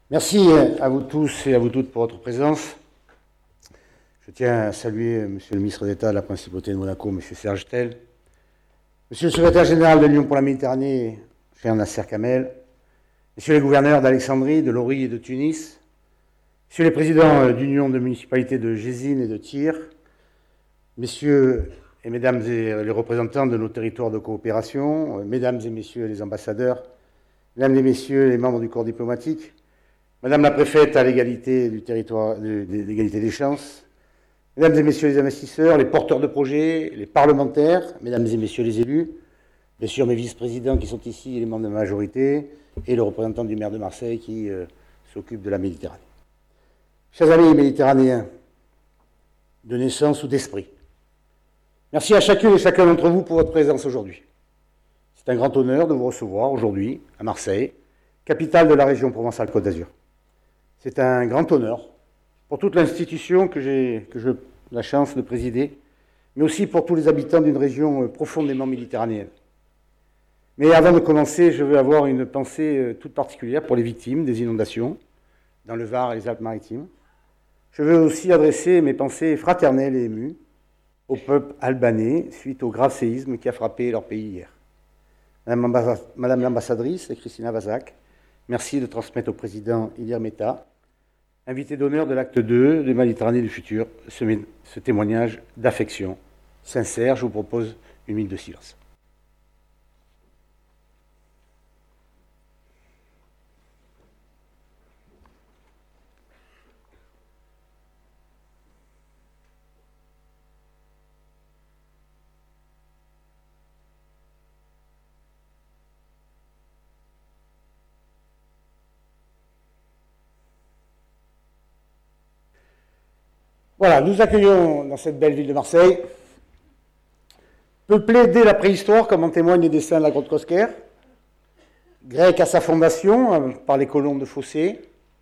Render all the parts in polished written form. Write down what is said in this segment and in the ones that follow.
Merci à vous tous et à vous toutes pour votre présence. Je tiens à saluer Monsieur le ministre d'État de la Principauté de Monaco, Monsieur Serge Tell, Monsieur le secrétaire général de l'Union pour la Méditerranée, cher Nasser Kamel, Messieurs les gouverneurs d'Alexandrie, de Lori et de Tunis, Messieurs les présidents d'union de municipalités de Jézine et de Tyr, Messieurs et Mesdames les représentants de nos territoires de coopération, Mesdames et Messieurs les ambassadeurs, Mesdames et Messieurs les membres du corps diplomatique, Madame la préfète à l'égalité du territoire, l'égalité des chances, Mesdames et Messieurs les investisseurs, les porteurs de projets, les parlementaires, Mesdames et Messieurs les élus, bien sûr mes vice-présidents qui sont ici et les membres de la majorité, et le représentant du maire de Marseille qui s'occupe de la Méditerranée. Chers amis méditerranéens, de naissance ou d'esprit, merci à chacune et chacun d'entre vous pour votre présence aujourd'hui. C'est un grand honneur de vous recevoir aujourd'hui à Marseille, capitale de la région Provence-Alpes-Côte d'Azur. C'est un grand honneur pour toute l'institution que j'ai la chance de présider, mais aussi pour tous les habitants d'une région profondément méditerranéenne. Mais avant de commencer, je veux avoir une pensée toute particulière pour les victimes des inondations dans le Var et les Alpes-Maritimes. Je veux aussi adresser mes pensées fraternelles et émues au peuple albanais suite au grave séisme qui a frappé leur pays hier. Madame l'ambassadrice Christina Vazak, merci de transmettre au président Ilir Meta, invité d'honneur de l'acte 2 de Méditerranée du futur, ce témoignage d'affection sincère. Je vous propose une minute de silence. Voilà, nous accueillons dans cette belle ville de Marseille, peuplée dès la préhistoire, comme en témoignent les dessins de la grotte Cosquer, grecque à sa fondation par les colons de Phocée,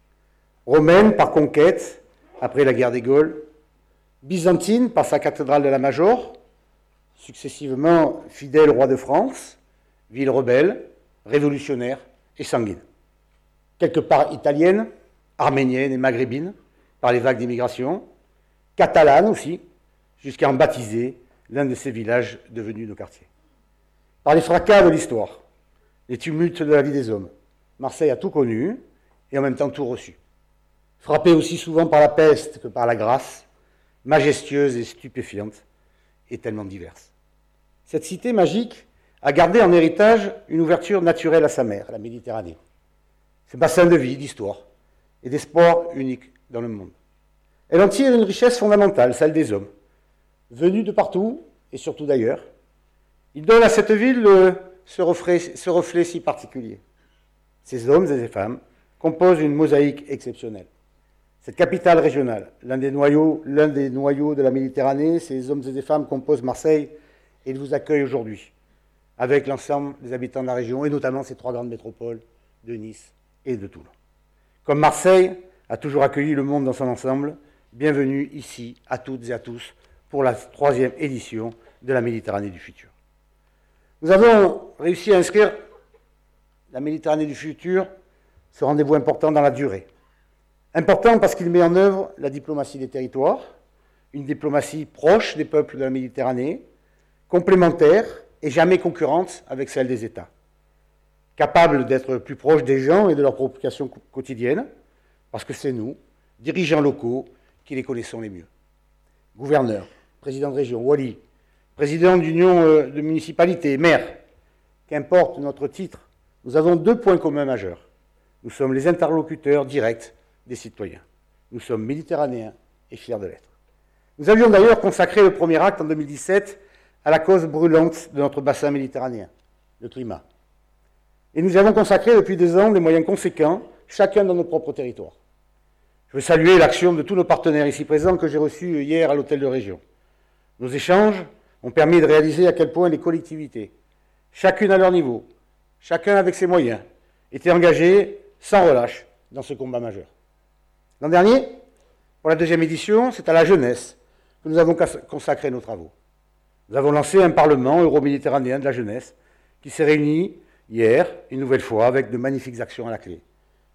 romaine par conquête après la guerre des Gaules, byzantine par sa cathédrale de la Major, successivement fidèle au roi de France, ville rebelle, révolutionnaire et sanguine. Quelque part italienne, arménienne et maghrébine par les vagues d'immigration, catalane aussi, jusqu'à en baptiser l'un de ces villages devenus nos quartiers. Par les fracas de l'histoire, les tumultes de la vie des hommes, Marseille a tout connu et en même temps tout reçu. Frappée aussi souvent par la peste que par la grâce, majestueuse et stupéfiante, et tellement diverse. Cette cité magique a gardé en héritage une ouverture naturelle à sa mer, la Méditerranée. Ce bassin de vie, d'histoire et d'espoir unique dans le monde. Elle en tire une richesse fondamentale, celle des hommes, venus de partout et surtout d'ailleurs. Ils donnent à cette ville ce reflet si particulier. Ces hommes et ces femmes composent une mosaïque exceptionnelle. Cette capitale régionale, l'un des noyaux de la Méditerranée, ces hommes et ces femmes composent Marseille et ils vous accueillent aujourd'hui avec l'ensemble des habitants de la région et notamment ces trois grandes métropoles de Nice et de Toulon. Comme Marseille a toujours accueilli le monde dans son ensemble, bienvenue ici à toutes et à tous pour la 3e édition de la Méditerranée du futur. Nous avons réussi à inscrire la Méditerranée du futur, ce rendez-vous important dans la durée. Important parce qu'il met en œuvre la diplomatie des territoires, une diplomatie proche des peuples de la Méditerranée, complémentaire et jamais concurrente avec celle des États. Capable d'être plus proche des gens et de leurs préoccupations quotidiennes, parce que c'est nous, dirigeants locaux, qui les connaissons les mieux. Gouverneurs, président de région, wali, président d'union de municipalité, maire, qu'importe notre titre, nous avons 2 points communs majeurs. Nous sommes les interlocuteurs directs des citoyens. Nous sommes méditerranéens et fiers de l'être. Nous avions d'ailleurs consacré le premier acte en 2017 à la cause brûlante de notre bassin méditerranéen, le climat. Et nous y avons consacré depuis 2 ans des moyens conséquents, chacun dans nos propres territoires. Je veux saluer l'action de tous nos partenaires ici présents que j'ai reçus hier à l'hôtel de région. Nos échanges ont permis de réaliser à quel point les collectivités, chacune à leur niveau, chacun avec ses moyens, étaient engagées sans relâche dans ce combat majeur. L'an dernier, pour la 2e édition, c'est à la jeunesse que nous avons consacré nos travaux. Nous avons lancé un Parlement euro-méditerranéen de la jeunesse qui s'est réuni hier, une nouvelle fois, avec de magnifiques actions à la clé.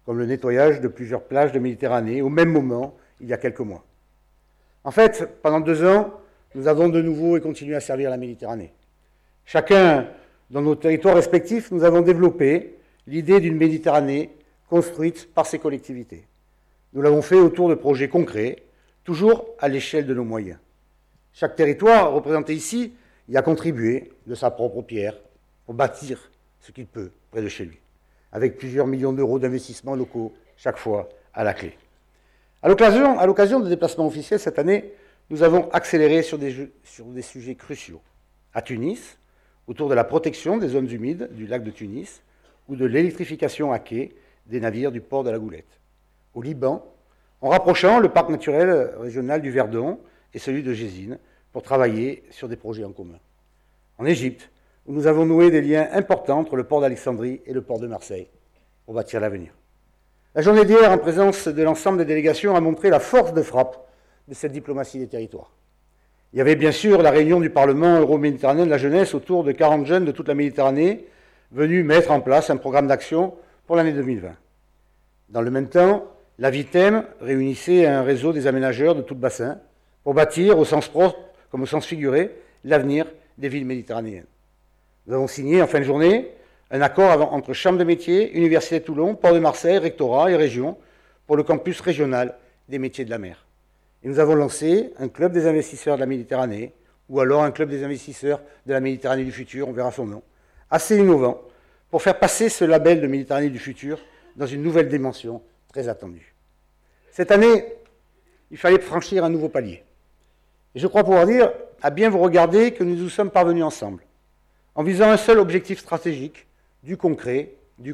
comme le nettoyage de plusieurs plages de Méditerranée, au même moment, il y a quelques mois. En fait, pendant 2 ans, nous avons de nouveau et continué à servir la Méditerranée. Chacun, dans nos territoires respectifs, nous avons développé l'idée d'une Méditerranée construite par ces collectivités. Nous l'avons fait autour de projets concrets, toujours à l'échelle de nos moyens. Chaque territoire représenté ici y a contribué de sa propre pierre pour bâtir ce qu'il peut près de chez lui, avec plusieurs millions d'euros d'investissements locaux chaque fois à la clé. À l'occasion de déplacements officiels cette année, nous avons accéléré sur des sujets cruciaux. À Tunis, autour de la protection des zones humides du lac de Tunis ou de l'électrification à quai des navires du port de la Goulette. Au Liban, en rapprochant le parc naturel régional du Verdon et celui de Gézine pour travailler sur des projets en commun. En Égypte, où nous avons noué des liens importants entre le port d'Alexandrie et le port de Marseille pour bâtir l'avenir. La journée d'hier, en présence de l'ensemble des délégations, a montré la force de frappe de cette diplomatie des territoires. Il y avait bien sûr la réunion du Parlement euro-méditerranéen de la jeunesse autour de 40 jeunes de toute la Méditerranée venus mettre en place un programme d'action pour l'année 2020. Dans le même temps, la VITEM réunissait un réseau des aménageurs de tout le bassin pour bâtir, au sens propre comme au sens figuré, l'avenir des villes méditerranéennes. Nous avons signé en fin de journée un accord entre Chambre de métiers, Université de Toulon, Port de Marseille, Rectorat et Région pour le campus régional des métiers de la mer. Et nous avons lancé un club des investisseurs de la Méditerranée, ou alors un club des investisseurs de la Méditerranée du futur, on verra son nom, assez innovant, pour faire passer ce label de Méditerranée du futur dans une nouvelle dimension très attendue. Cette année, il fallait franchir un nouveau palier. Et je crois pouvoir dire, à bien vous regarder, que nous nous sommes parvenus ensemble, en visant un seul objectif stratégique, du concret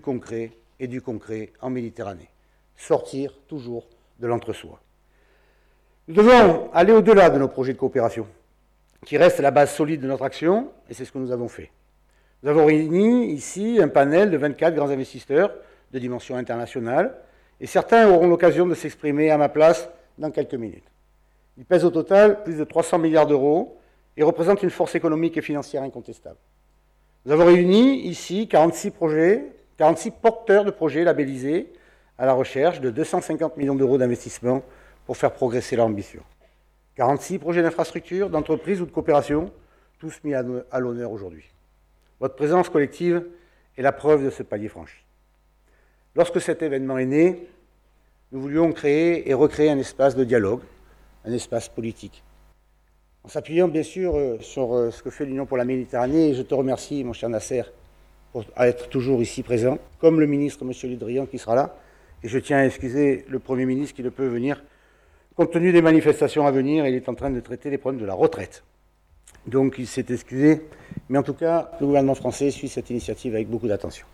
et du concret en Méditerranée. Sortir toujours de l'entre-soi. Nous devons aller au-delà de nos projets de coopération, qui restent la base solide de notre action, et c'est ce que nous avons fait. Nous avons réuni ici un panel de 24 grands investisseurs de dimension internationale, et certains auront l'occasion de s'exprimer à ma place dans quelques minutes. Ils pèsent au total plus de 300 milliards d'euros et représentent une force économique et financière incontestable. Nous avons réuni ici 46 porteurs de projets labellisés à la recherche de 250 millions d'euros d'investissement pour faire progresser leur ambition. 46 projets d'infrastructure, d'entreprise ou de coopération, tous mis à l'honneur aujourd'hui. Votre présence collective est la preuve de ce palier franchi. Lorsque cet événement est né, nous voulions créer et recréer un espace de dialogue, un espace politique. En s'appuyant bien sûr sur ce que fait l'Union pour la Méditerranée, et je te remercie, mon cher Nasser, pour être toujours ici présent, comme le ministre, M. Le Drian, qui sera là, et je tiens à excuser le Premier ministre qui ne peut venir. Compte tenu des manifestations à venir, il est en train de traiter les problèmes de la retraite. Donc il s'est excusé, mais en tout cas, le gouvernement français suit cette initiative avec beaucoup d'attention.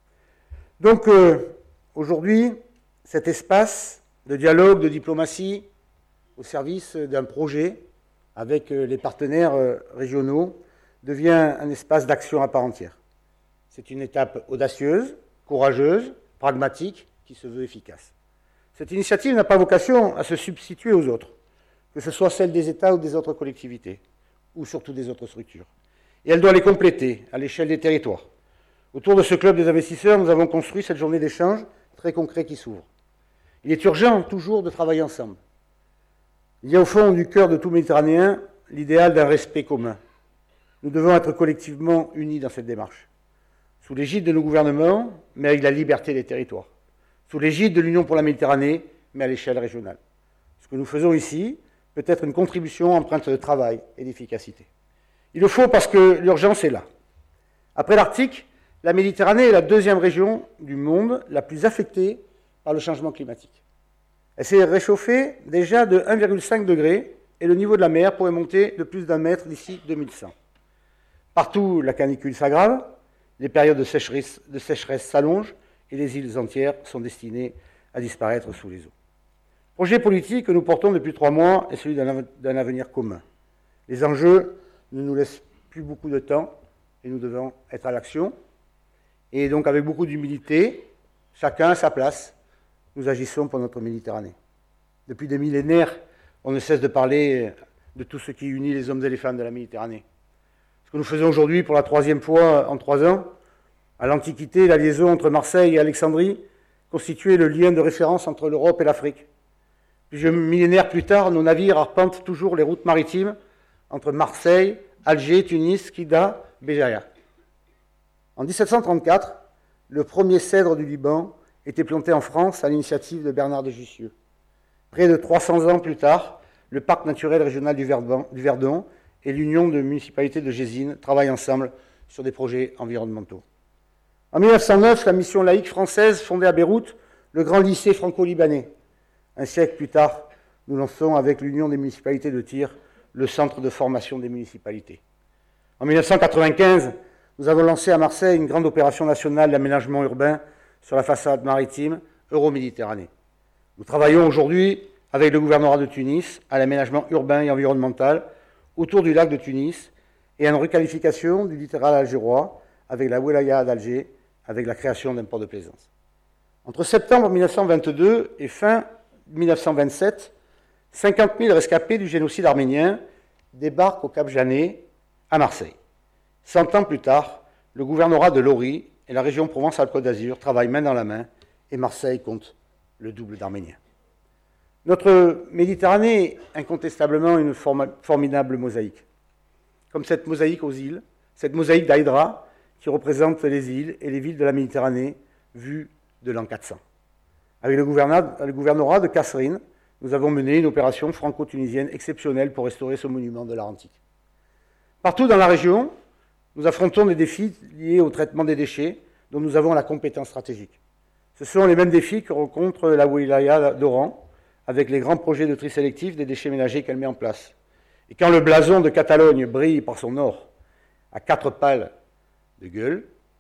Donc aujourd'hui, cet espace de dialogue, de diplomatie, au service d'un projet avec les partenaires régionaux, devient un espace d'action à part entière. C'est une étape audacieuse, courageuse, pragmatique, qui se veut efficace. Cette initiative n'a pas vocation à se substituer aux autres, que ce soit celle des États ou des autres collectivités, ou surtout des autres structures. Et elle doit les compléter à l'échelle des territoires. Autour de ce club des investisseurs, nous avons construit cette journée d'échange très concret qui s'ouvre. Il est urgent toujours de travailler ensemble. Il y a au fond du cœur de tout Méditerranéen l'idéal d'un respect commun. Nous devons être collectivement unis dans cette démarche, sous l'égide de nos gouvernements, mais avec la liberté des territoires, sous l'égide de l'Union pour la Méditerranée, mais à l'échelle régionale. Ce que nous faisons ici peut être une contribution empreinte de travail et d'efficacité. Il le faut parce que l'urgence est là. Après l'Arctique, la Méditerranée est la deuxième région du monde la plus affectée par le changement climatique. Elle s'est réchauffée déjà de 1,5 degré et le niveau de la mer pourrait monter de plus d'1 mètre d'ici 2100. Partout, la canicule s'aggrave, les périodes de sécheresse s'allongent et les îles entières sont destinées à disparaître sous les eaux. Le projet politique que nous portons depuis 3 mois est celui d'un avenir commun. Les enjeux ne nous laissent plus beaucoup de temps et nous devons être à l'action. Et donc, avec beaucoup d'humilité, chacun à sa place, nous agissons pour notre Méditerranée. Depuis des millénaires, on ne cesse de parler de tout ce qui unit les hommes et les femmes de la Méditerranée. Ce que nous faisons aujourd'hui pour la 3e fois en 3 ans, à l'Antiquité, la liaison entre Marseille et Alexandrie constituait le lien de référence entre l'Europe et l'Afrique. Plusieurs millénaires plus tard, nos navires arpentent toujours les routes maritimes entre Marseille, Alger, Tunis, Kida, Béjaïa. En 1734, le premier cèdre du Liban était planté en France à l'initiative de Bernard de Jussieu. Près de 300 ans plus tard, le parc naturel régional du Verdon et l'Union de municipalités de Gésine travaillent ensemble sur des projets environnementaux. En 1909, la mission laïque française fondait à Beyrouth le grand lycée franco-libanais. Un siècle plus tard, nous lançons avec l'Union des municipalités de Tyr le centre de formation des municipalités. En 1995, nous avons lancé à Marseille une grande opération nationale d'aménagement urbain sur la façade maritime Euroméditerranée. Nous travaillons aujourd'hui avec le gouvernorat de Tunis à l'aménagement urbain et environnemental autour du lac de Tunis et à une requalification du littoral algérois avec la wilaya d'Alger, avec la création d'un port de plaisance. Entre septembre 1922 et fin 1927, 50 000 rescapés du génocide arménien débarquent au Cap Janet, à Marseille. 100 ans plus tard, le gouvernorat de Lori et la région Provence-Alpes-Côte d'Azur travaillent main dans la main et Marseille compte le double d'Arméniens. Notre Méditerranée est incontestablement une formidable mosaïque. Comme cette mosaïque aux îles, cette mosaïque d'Aïdra qui représente les îles et les villes de la Méditerranée vues de l'an 400. Avec le gouvernorat de Kasserine, nous avons mené une opération franco-tunisienne exceptionnelle pour restaurer ce monument de l'art antique. Partout dans la région, nous affrontons des défis liés au traitement des déchets dont nous avons la compétence stratégique. Ce sont les mêmes défis que rencontre la wilaya d'Oran avec les grands projets de tri sélectif des déchets ménagers qu'elle met en place. Et quand le blason de Catalogne brille par son or à 4 pales de gueule,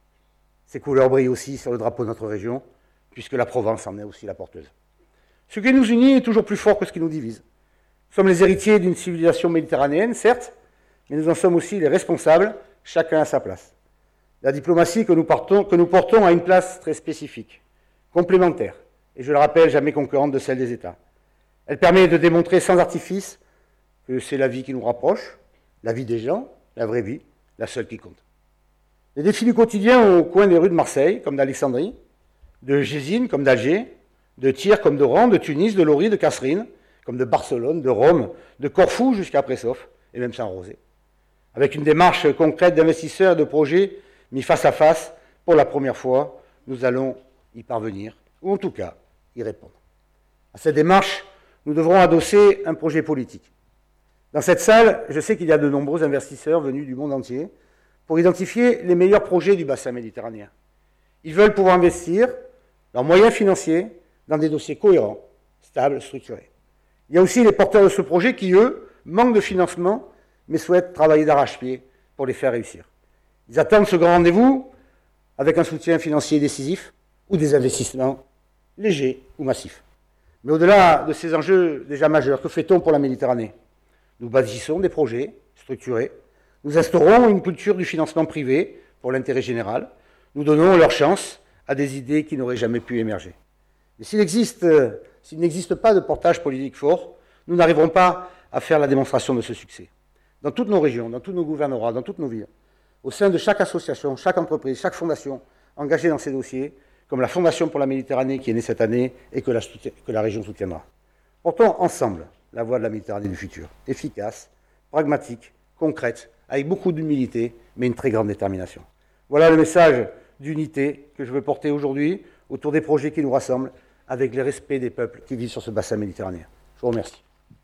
ses couleurs brillent aussi sur le drapeau de notre région, puisque la Provence en est aussi la porteuse. Ce qui nous unit est toujours plus fort que ce qui nous divise. Nous sommes les héritiers d'une civilisation méditerranéenne, certes, mais nous en sommes aussi les responsables, chacun à sa place. La diplomatie que nous portons a une place très spécifique, complémentaire, et je le rappelle, jamais concurrente de celle des États. Elle permet de démontrer sans artifice que c'est la vie qui nous rapproche, la vie des gens, la vraie vie, la seule qui compte. Les défis du quotidien au coin des rues de Marseille, comme d'Alexandrie, de Gésine comme d'Alger, de Tyr comme d'Oran, de Tunis, de Lori, de Kasserine, comme de Barcelone, de Rome, de Corfou jusqu'à Pressoff, et même Saint-Rosé. Avec une démarche concrète d'investisseurs et de projets mis face à face, pour la première fois, nous allons y parvenir, ou en tout cas, y répondre. À cette démarche, nous devrons adosser un projet politique. Dans cette salle, je sais qu'il y a de nombreux investisseurs venus du monde entier pour identifier les meilleurs projets du bassin méditerranéen. Ils veulent pouvoir investir leurs moyens financiers dans des dossiers cohérents, stables, structurés. Il y a aussi les porteurs de ce projet qui, eux, manquent de financement, mais souhaitent travailler d'arrache-pied pour les faire réussir. Ils attendent ce grand rendez-vous avec un soutien financier décisif ou des investissements légers ou massifs. Mais au-delà de ces enjeux déjà majeurs, que fait-on pour la Méditerranée? Nous bâtissons des projets structurés, nous instaurons une culture du financement privé pour l'intérêt général, nous donnons leur chance à des idées qui n'auraient jamais pu émerger. Mais s'il n'existe pas de portage politique fort, nous n'arriverons pas à faire la démonstration de ce succès. Dans toutes nos régions, dans tous nos gouvernorats, dans toutes nos villes, au sein de chaque association, chaque entreprise, chaque fondation engagée dans ces dossiers, comme la Fondation pour la Méditerranée qui est née cette année et que la région soutiendra. Portons ensemble la voie de la Méditerranée du futur, efficace, pragmatique, concrète, avec beaucoup d'humilité, mais une très grande détermination. Voilà le message d'unité que je veux porter aujourd'hui autour des projets qui nous rassemblent, avec le respect des peuples qui vivent sur ce bassin méditerranéen. Je vous remercie.